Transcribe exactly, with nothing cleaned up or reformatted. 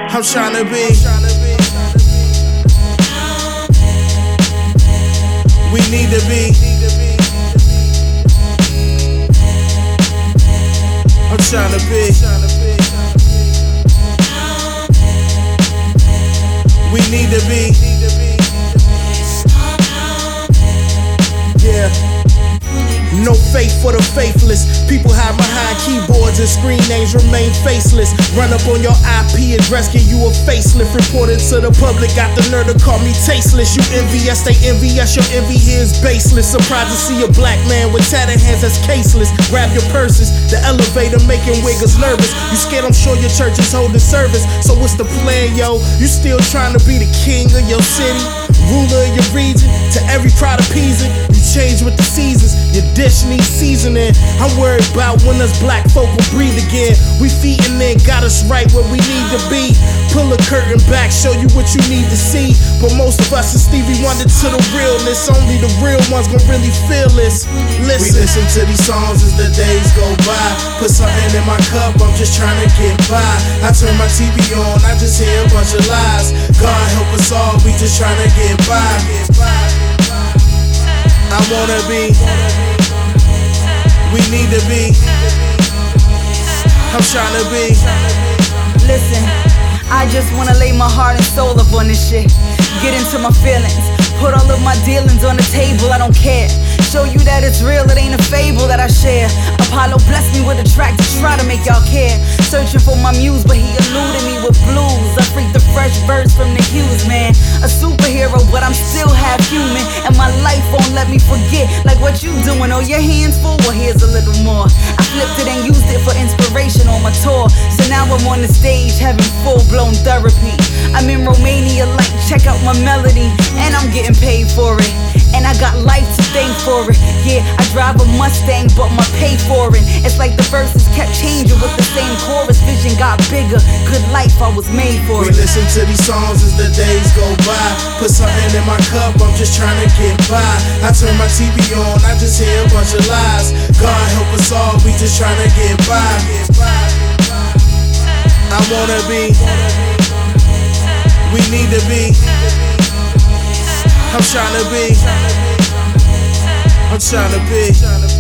I'm tryna be. We need to be. I'm tryna be. We need to be. Yeah. No faith for the faithless. People hide behind keyboards and screen names remain faceless. Run up on your I P address, give you a facelift. Reported to the public, got the nerve to call me tasteless. You envious, they envious, your envy here is baseless. Surprised to see a black man with tatted hands that's caseless. Grab your purses, the elevator making wiggers nervous. You scared, I'm sure your church is holding service. So what's the plan, yo? You still trying to be the king of your city, ruler of your region, to every crowd appeasing. You change with the seasons, your dish needs seasoning. I'm worried about when us black folk will breathe again. We feeding in, got us right where we need to be. Pull a curtain back, show you what you need to see. But most of us is Stevie Wonder to the realness. Only the real ones gon' really feel this. Listen. We listen to these songs as the days go by. Put something in my cup, I'm just trying to get by. I turn my T V on, I just hear a bunch of lies. God help us all, we just trying to get by. I wanna be. We need to be. I'm tryna be. Listen, I just wanna lay my heart and soul up on this shit. Get into my feelings, put all of my dealings on the table, I don't care. Show you that it's real, it ain't a fable that I share. Apollo blessed me with a track to try to make y'all care. Searching for my muse, but he eluded me with blues. I freaked the fresh verse from the Hughes, man. A superhero, but I'm still half human. And my life won't let me forget. Like what you doing, oh your hands full? Well here's a little more. I flipped it and used it for inspiration on my tour. So now I'm on the stage having full-blown therapy. I'm in Romania, like check out my melody. And I'm getting paid for it. And I got life to thank for it. Yeah, I drive a Mustang, but my pay for it. It's like the verses kept changing with the same chorus. Vision got bigger, good life, I was made for it. We it. listen to these songs as the days go by. Put something in my cup, I'm just trying to get by. I turn my T V on, I just hear a bunch of lies. God help us all, we just trying to get by. I wanna be. We need to be. I'm tryna be. I'm tryna be.